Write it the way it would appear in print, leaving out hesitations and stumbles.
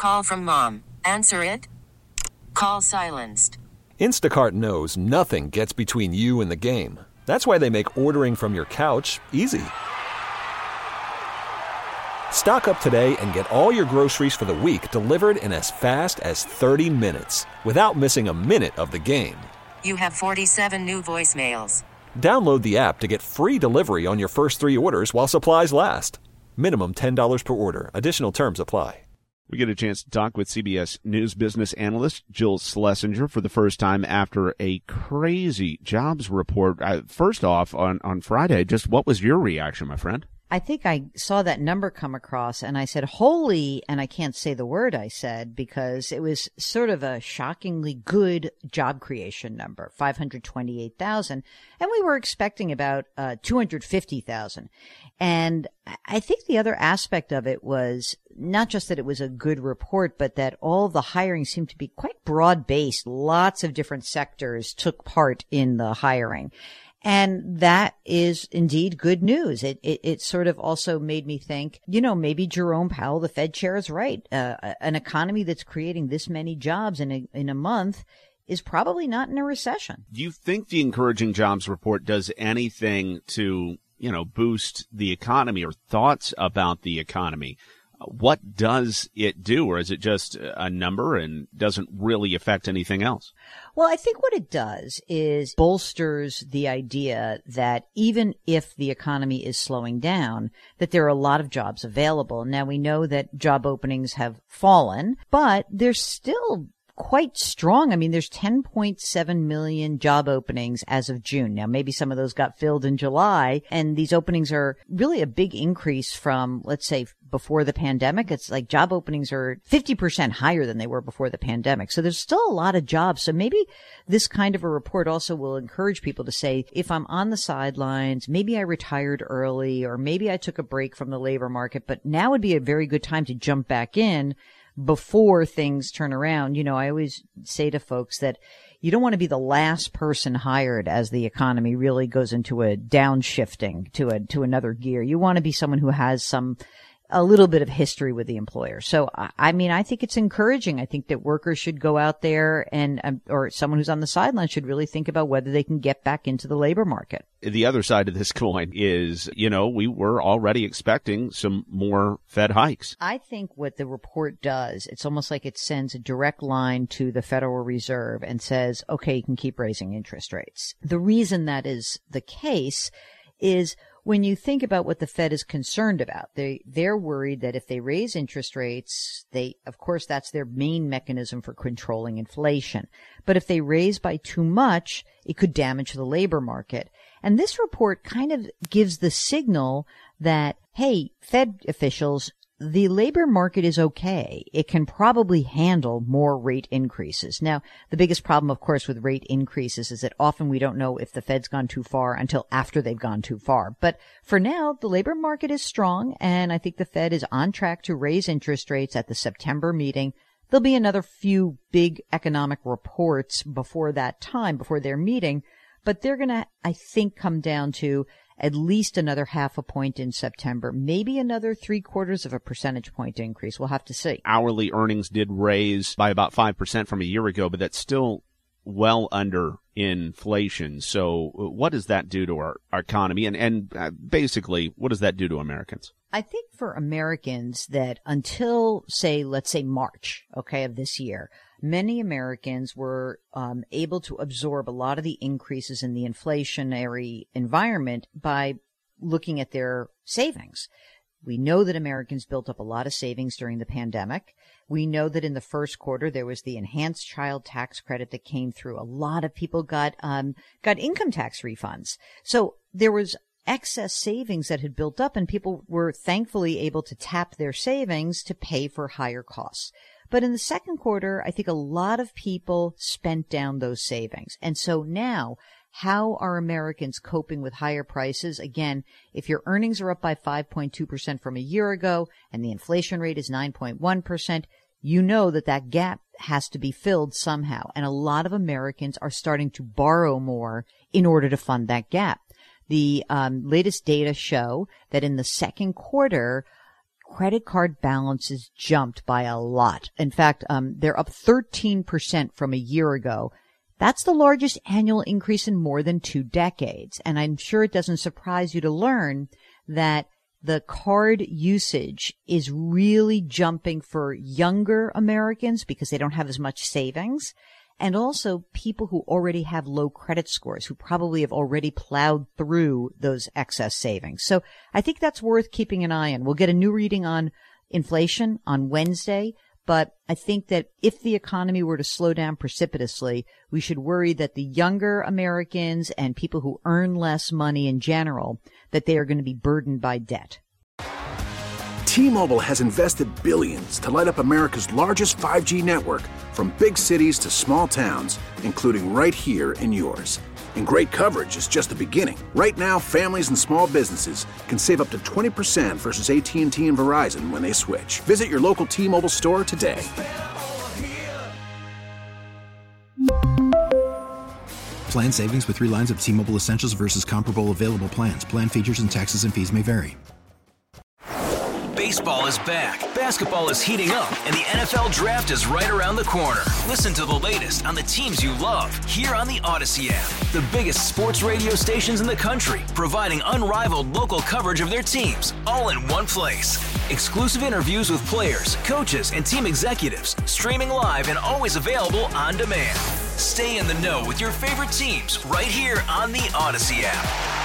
call from mom. Answer it. Call silenced. Instacart knows nothing gets between you and the game. That's why they make ordering from your couch easy. Stock up today and get all your groceries for the week delivered in as fast as 30 minutes without missing a minute of the game. You have 47 new voicemails. Download the app to get free delivery on your first 3 orders while supplies last. Minimum $10 per order. Additional terms apply. We get a chance to talk with CBS News business analyst Jill Schlesinger for the first time after a crazy jobs report. First off, on Friday, just what was your reaction, my friend? I think I saw that number come across and I said, holy, and I can't say the word I said because it was sort of a shockingly good job creation number, 528,000. And we were expecting about 250,000. And I think the other aspect of it was not just that it was a good report, but that all the hiring seemed to be quite broad-based. Lots of different sectors took part in the hiring. And that is indeed good news. It sort of also made me think, maybe Jerome Powell, the Fed chair, is right. An economy that's creating this many jobs in a month is probably not in a recession. Do you think the encouraging jobs report does anything to, boost the economy or thoughts about the economy? What does it do, or is it just a number and doesn't really affect anything else? Well, I think what it does is bolsters the idea that even if the economy is slowing down, that there are a lot of jobs available. Now, we know that job openings have fallen, but there's still quite strong. I mean, there's 10.7 million job openings as of June. Now, maybe some of those got filled in July, and these openings are really a big increase from, let's say, before the pandemic. It's like job openings are 50% higher than they were before the pandemic. So there's still a lot of jobs. So maybe this kind of a report also will encourage people to say, if I'm on the sidelines, maybe I retired early, or maybe I took a break from the labor market, but now would be a very good time to jump back in before things turn around. I always say to folks that you don't want to be the last person hired as the economy really goes into a downshifting to another gear. You want to be someone who has a little bit of history with the employer. So, I think it's encouraging. I think that workers should go out there or someone who's on the sidelines should really think about whether they can get back into the labor market. The other side of this coin is, we were already expecting some more Fed hikes. I think what the report does, it's almost like it sends a direct line to the Federal Reserve and says, okay, you can keep raising interest rates. The reason that is the case is when you think about what the Fed is concerned about, they're worried that if they raise interest rates, of course, that's their main mechanism for controlling inflation. But if they raise by too much, it could damage the labor market. And this report kind of gives the signal that, hey, Fed officials, the labor market is okay. It can probably handle more rate increases. Now, the biggest problem, of course, with rate increases is that often we don't know if the Fed's gone too far until after they've gone too far. But for now, the labor market is strong, and I think the Fed is on track to raise interest rates at the September meeting. There'll be another few big economic reports before that time, before their meeting, but they're going to, I think, come down to at least another 0.5 point in September, maybe another 0.75 percentage point increase. We'll have to see. Hourly earnings did raise by about 5% from a year ago, but that's still well under inflation. So what does that do to our economy? And basically, what does that do to Americans? I think for Americans that until, let's say March, of this year, many Americans were able to absorb a lot of the increases in the inflationary environment by looking at their savings. We know that Americans built up a lot of savings during the pandemic. We know that in the first quarter, there was the enhanced child tax credit that came through. A lot of people got income tax refunds. So there was excess savings that had built up, and people were thankfully able to tap their savings to pay for higher costs. But in the second quarter, I think a lot of people spent down those savings. And so now, how are Americans coping with higher prices? Again, if your earnings are up by 5.2% from a year ago and the inflation rate is 9.1%, you know that gap has to be filled somehow. And a lot of Americans are starting to borrow more in order to fund that gap. The latest data show that in the second quarter, credit card balances jumped by a lot. In fact, they're up 13% from a year ago. That's the largest annual increase in more than 2 decades. And I'm sure it doesn't surprise you to learn that the card usage is really jumping for younger Americans because they don't have as much savings, and also people who already have low credit scores, who probably have already plowed through those excess savings. So I think that's worth keeping an eye on. We'll get a new reading on inflation on Wednesday, but I think that if the economy were to slow down precipitously, we should worry that the younger Americans and people who earn less money in general, that they are going to be burdened by debt. T-Mobile has invested billions to light up America's largest 5G network, from big cities to small towns, including right here in yours. And great coverage is just the beginning. Right now, families and small businesses can save up to 20% versus AT&T and Verizon when they switch. Visit your local T-Mobile store today. Plan savings with 3 lines of T-Mobile Essentials versus comparable available plans. Plan features and taxes and fees may vary. Baseball is back, basketball is heating up, and the NFL Draft is right around the corner. Listen to the latest on the teams you love here on the Odyssey app. The biggest sports radio stations in the country, providing unrivaled local coverage of their teams, all in one place. Exclusive interviews with players, coaches, and team executives, streaming live and always available on demand. Stay in the know with your favorite teams right here on the Odyssey app.